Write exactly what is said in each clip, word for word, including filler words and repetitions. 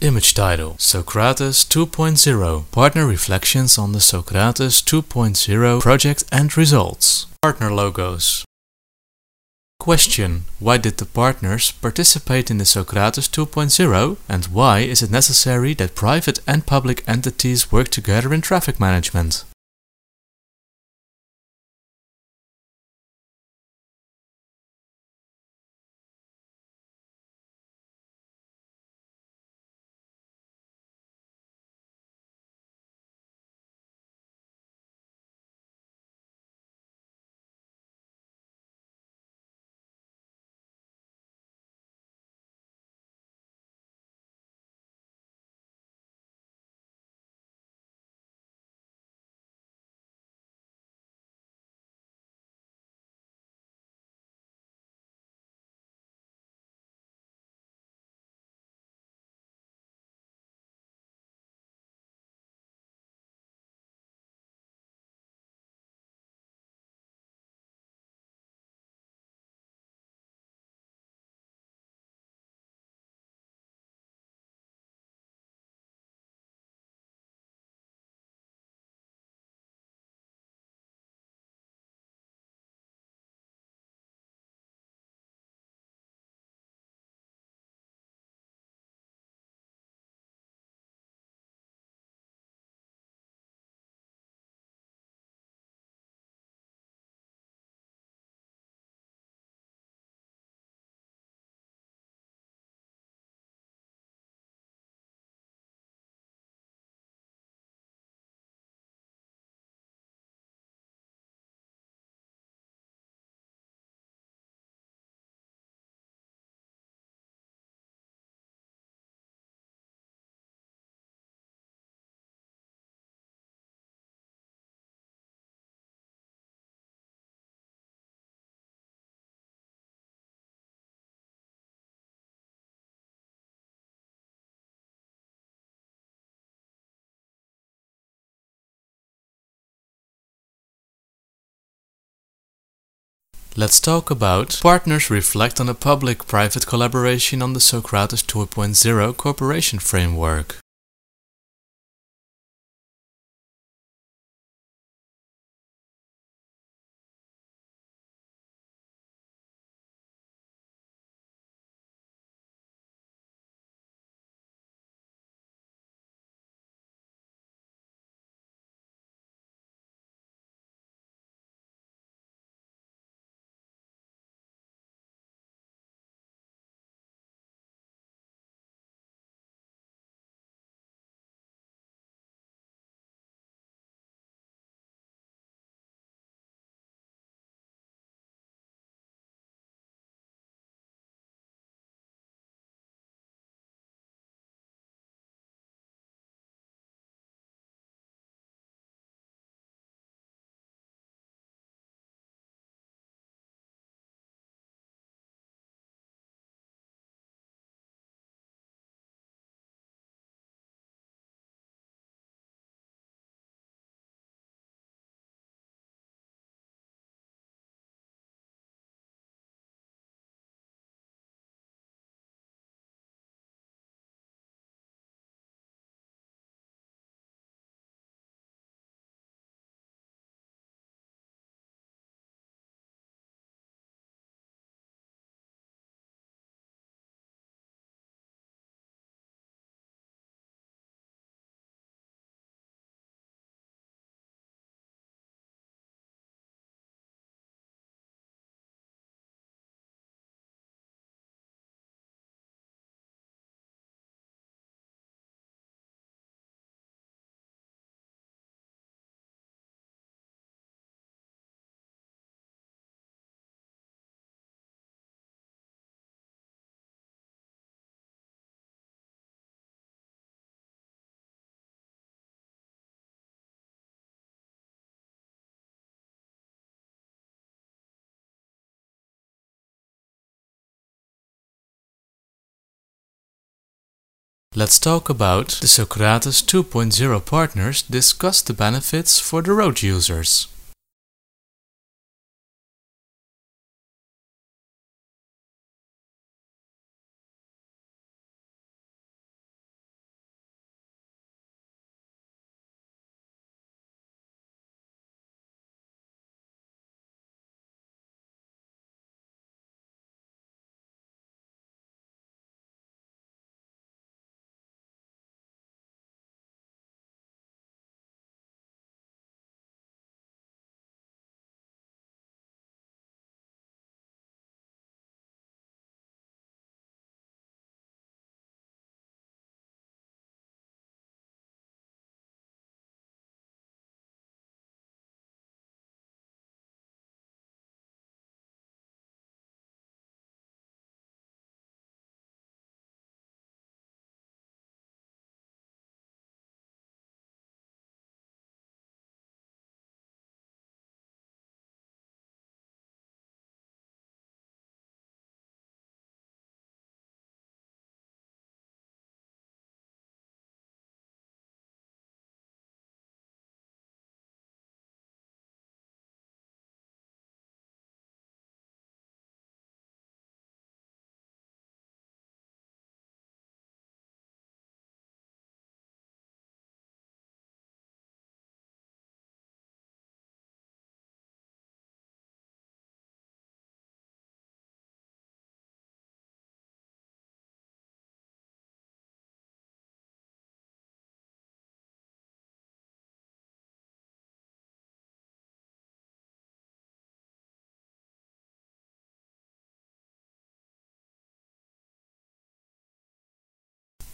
Image title: Socrates two point zero. Partner reflections on the Socrates two point zero project and results. Partner logos. Question: why did the partners participate in the Socrates two point zero, and why is it necessary that private and public entities work together in traffic management? Let's talk about partners reflect on a public-private collaboration on the Socrates two point zero cooperation framework. Let's talk about the Socrates two point zero partners discuss the benefits for the road users.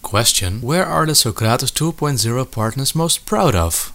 Question: where are the Socrates two point oh partners most proud of?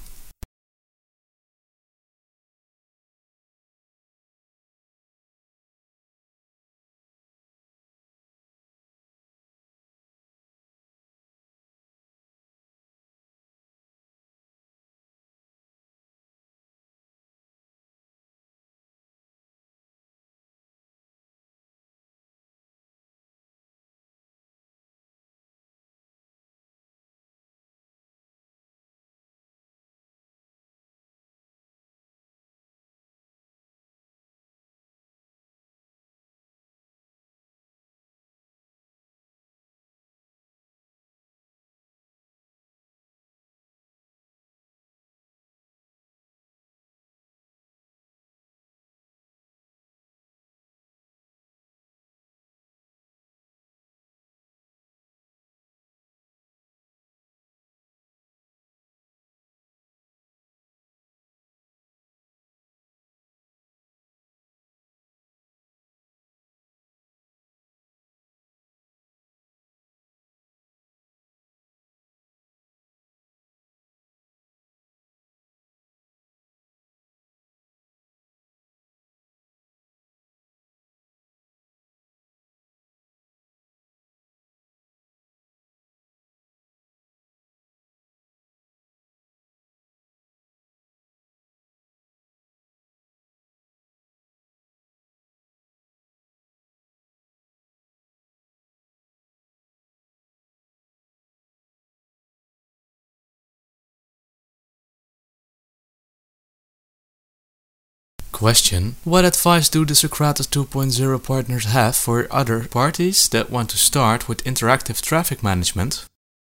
Question: what advice do the Socrates two point oh partners have for other parties that want to start with interactive traffic management?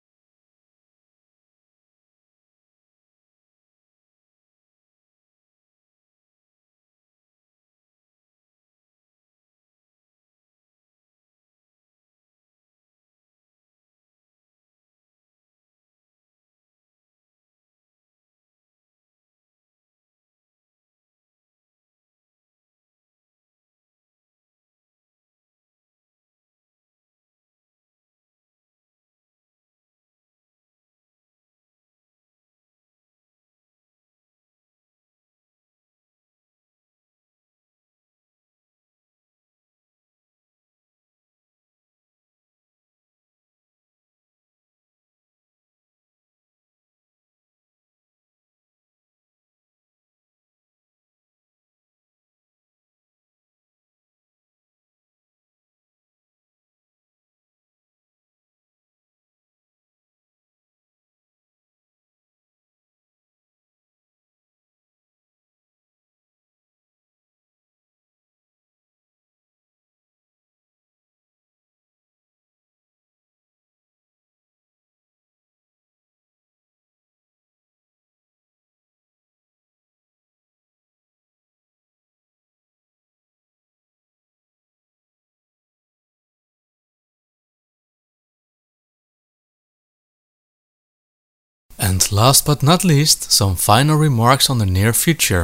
And last but not least, some final remarks on the near future.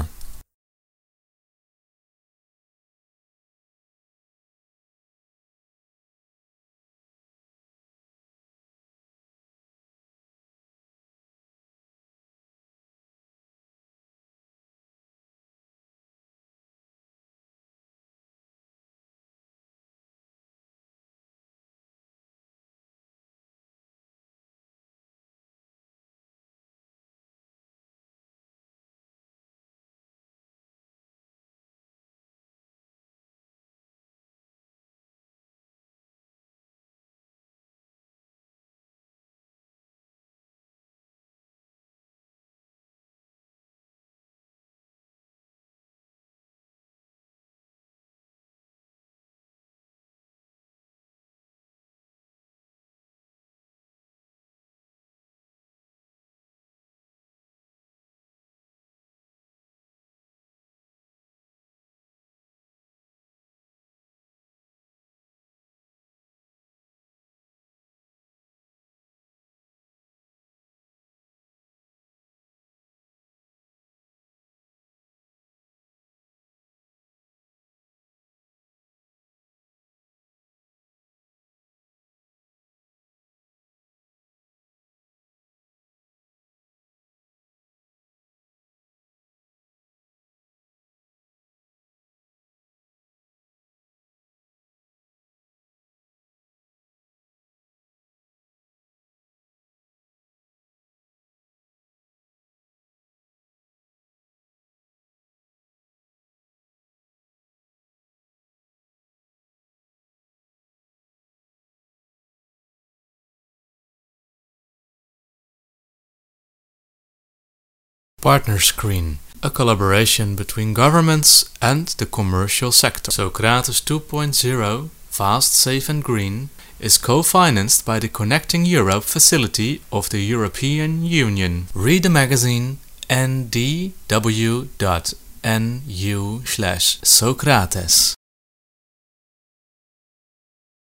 Partner Screen, a collaboration between governments and the commercial sector. Socrates two point oh, Fast, Safe and Green, is co-financed by the Connecting Europe facility of the European Union. Read the magazine n d w dot n u slash Socrates.